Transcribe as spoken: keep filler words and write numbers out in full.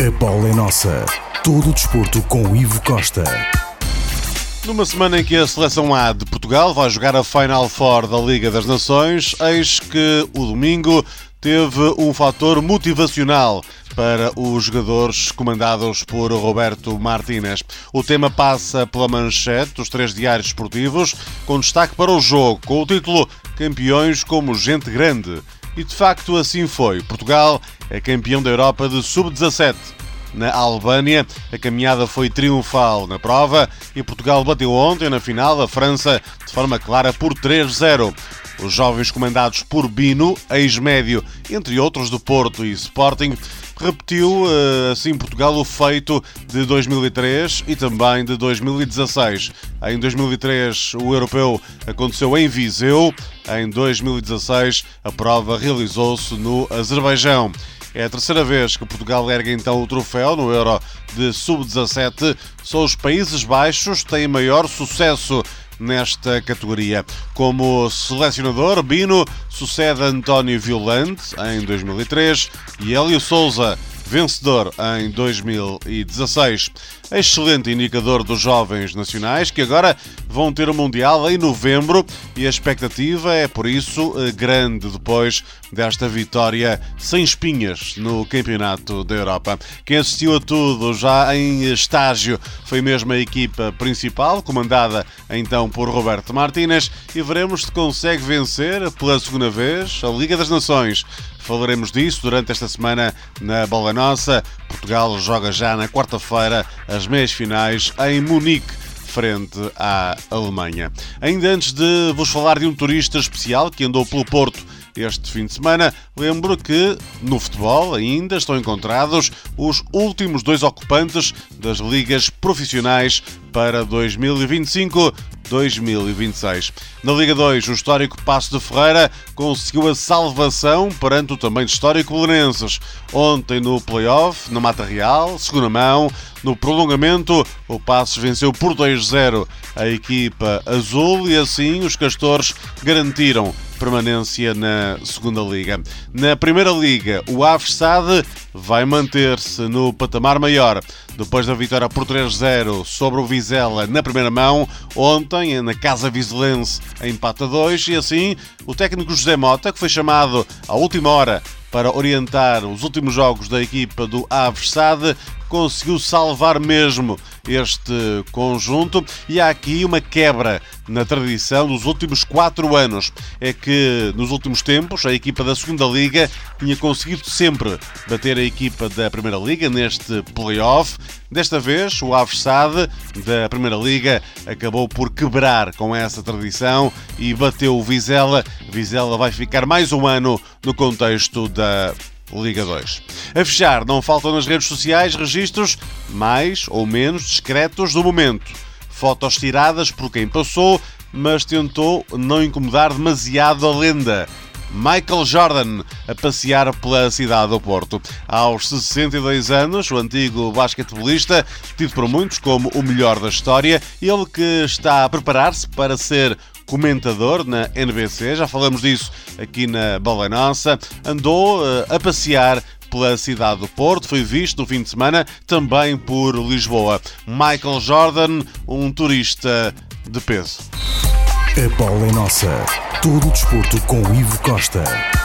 A bola é nossa. Todo o desporto com Ivo Costa. Numa semana em que a Seleção A de Portugal vai jogar a Final Four da Liga das Nações, eis que o domingo teve um fator motivacional para os jogadores comandados por Roberto Martínez. O tema passa pela manchete dos três diários esportivos, com destaque para o jogo, com o título Campeões como gente grande. E de facto assim foi. Portugal é campeão da Europa de sub dezassete. Na Albânia, a caminhada foi triunfal na prova e Portugal bateu ontem na final a França de forma clara por três a zero. Os jovens comandados por Bino, ex-médio, entre outros do Porto e Sporting, repetiu assim Portugal o feito de dois mil e três e também de dois mil e dezasseis. Em dois mil e três o europeu aconteceu em Viseu, em dois mil e dezasseis a prova realizou-se no Azerbaijão. É a terceira vez que Portugal ergue então o troféu no Euro de sub dezassete. Só os Países Baixos têm maior sucesso nesta categoria. Como selecionador, Bino sucede António Violante em dois mil e três e Hélio Sousa, vencedor em dois mil e dezasseis. Excelente indicador dos jovens nacionais que agora vão ter o Mundial em novembro e a expectativa é, por isso, grande depois desta vitória sem espinhas no Campeonato da Europa. Quem assistiu a tudo já em estágio foi mesmo a equipa principal, comandada então por Roberto Martínez, e veremos se consegue vencer pela segunda vez a Liga das Nações. Falaremos disso durante esta semana na Bola Nossa. Portugal joga já na quarta-feira as meias-finais em Munique, frente à Alemanha. Ainda antes de vos falar de um turista especial que andou pelo Porto este fim de semana, lembro que no futebol ainda estão encontrados os últimos dois ocupantes das ligas profissionais para dois mil e vinte e cinco dois mil e vinte e seis. Na Liga dois, o histórico Paços de Ferreira conseguiu a salvação perante o também histórico Belenenses. Ontem no play-off, na Mata Real, segunda mão, no prolongamento, o Paços venceu por dois a zero a equipa azul e assim os castores garantiram permanência na segunda Liga. Na Primeira Liga, o Aves S A D vai manter-se no patamar maior. Depois da vitória por três a zero sobre o Vizela na primeira mão, ontem na Casa Vizelense empata dois e assim o técnico José Mota, que foi chamado à última hora para orientar os últimos jogos da equipa do Aves S A D, conseguiu salvar mesmo este conjunto. E há aqui uma quebra na tradição dos últimos quatro anos. É que nos últimos tempos a equipa da segunda Liga tinha conseguido sempre bater a equipa da Primeira Liga neste play-off. Desta vez o Aves S A D da Primeira Liga acabou por quebrar com essa tradição e bateu o Vizela. Vizela vai ficar mais um ano no contexto da Liga dois. A fechar, não faltam nas redes sociais registros mais ou menos discretos do momento. Fotos tiradas por quem passou, mas tentou não incomodar demasiado a lenda. Michael Jordan a passear pela cidade do Porto. Aos sessenta e dois anos, o antigo basquetebolista, tido por muitos como o melhor da história, ele que está a preparar-se para ser comentador na N B C, já falamos disso aqui na Bola Nossa, andou uh, a passear pela cidade do Porto, foi visto no fim de semana também por Lisboa. Michael Jordan, um turista de peso. A bola é nossa. Todo o desporto com Ivo Costa.